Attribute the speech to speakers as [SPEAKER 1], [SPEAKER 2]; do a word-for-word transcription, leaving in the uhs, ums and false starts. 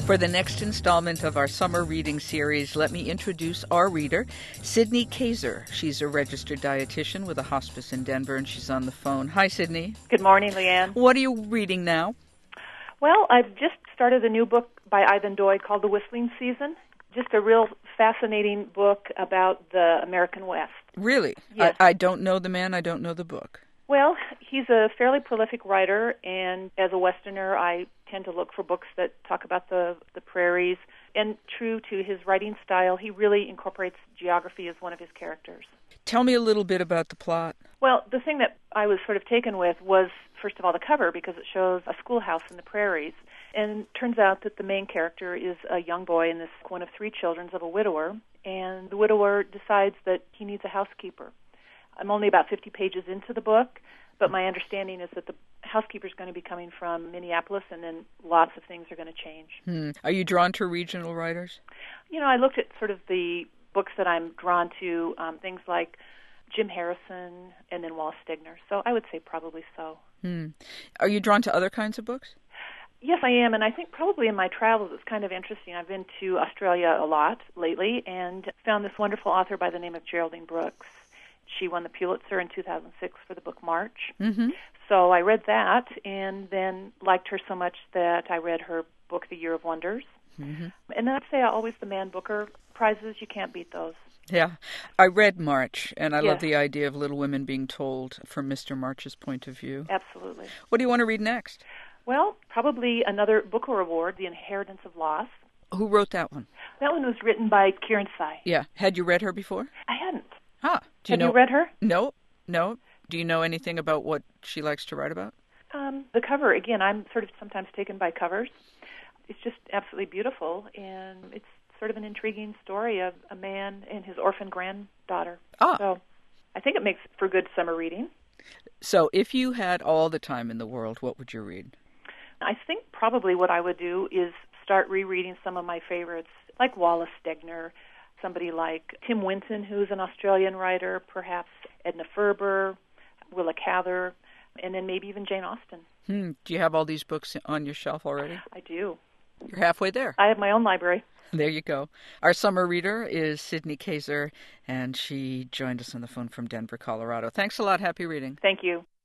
[SPEAKER 1] For the next installment of our summer reading series, let me introduce our reader, Sydney Kaiser. She's a registered dietitian with a hospice in Denver, and she's on the phone. Hi, Sydney.
[SPEAKER 2] Good morning, Leanne.
[SPEAKER 1] What are you reading now?
[SPEAKER 2] Well, I've just started a new book by Ivan Doig called The Whistling Season. Just a real fascinating book about the American West.
[SPEAKER 1] Really?
[SPEAKER 2] Yes.
[SPEAKER 1] I, I don't know the man. I don't know the book.
[SPEAKER 2] Well, he's a fairly prolific writer, and as a Westerner, I tend to look for books that talk about the, the prairies. And true to his writing style, he really incorporates geography as one of his characters.
[SPEAKER 1] Tell me a little bit about the plot.
[SPEAKER 2] Well, the thing that I was sort of taken with was, first of all, the cover, because it shows a schoolhouse in the prairies. And it turns out that the main character is a young boy, and this one of three children of a widower. And the widower decides that he needs a housekeeper. I'm only about fifty pages into the book, but my understanding is that the housekeeper is going to be coming from Minneapolis, and then lots of things are going to change.
[SPEAKER 1] Hmm. Are you drawn to regional writers?
[SPEAKER 2] You know, I looked at sort of the books that I'm drawn to, um, things like Jim Harrison and then Wallace Stegner. So I would say probably so.
[SPEAKER 1] Hmm. Are you drawn to other kinds of books?
[SPEAKER 2] Yes, I am, and I think probably in my travels it's kind of interesting. I've been to Australia a lot lately and found this wonderful author by the name of Geraldine Brooks. She won the Pulitzer in two thousand six for the book March.
[SPEAKER 1] Mm-hmm.
[SPEAKER 2] So I read that and then liked her so much that I read her book, The Year of Wonders.
[SPEAKER 1] Mm-hmm.
[SPEAKER 2] And then I'd say always the Man Booker prizes. You can't beat those.
[SPEAKER 1] Yeah. I read March, and I
[SPEAKER 2] Yes.
[SPEAKER 1] love the idea of Little Women being told from Mister March's point of view.
[SPEAKER 2] Absolutely.
[SPEAKER 1] What do you want to read next?
[SPEAKER 2] Well, probably another Booker Award, The Inheritance of Loss.
[SPEAKER 1] Who wrote that one?
[SPEAKER 2] That one was written by Kieran Tsai.
[SPEAKER 1] Yeah. Had you read her before?
[SPEAKER 2] I hadn't.
[SPEAKER 1] Ah. Do you
[SPEAKER 2] Have
[SPEAKER 1] know?
[SPEAKER 2] you read her?
[SPEAKER 1] No. No. Do you know anything about what she likes to write about?
[SPEAKER 2] Um, the cover, again, I'm sort of sometimes taken by covers. It's just absolutely beautiful, and it's sort of an intriguing story of a man and his orphan granddaughter.
[SPEAKER 1] Ah.
[SPEAKER 2] So I think it makes for good summer reading.
[SPEAKER 1] So if you had all the time in the world, what would you read?
[SPEAKER 2] I think probably what I would do is start rereading some of my favorites, like Wallace Stegner, somebody like Tim Winton, who's an Australian writer, perhaps Edna Ferber, Willa Cather, and then maybe even Jane Austen.
[SPEAKER 1] Hmm. Do you have all these books on your shelf already?
[SPEAKER 2] I do.
[SPEAKER 1] You're halfway there.
[SPEAKER 2] I have my own library.
[SPEAKER 1] There you go. Our summer reader is Sydney Kaiser, and she joined us on the phone from Denver, Colorado. Thanks a lot. Happy reading.
[SPEAKER 2] Thank you.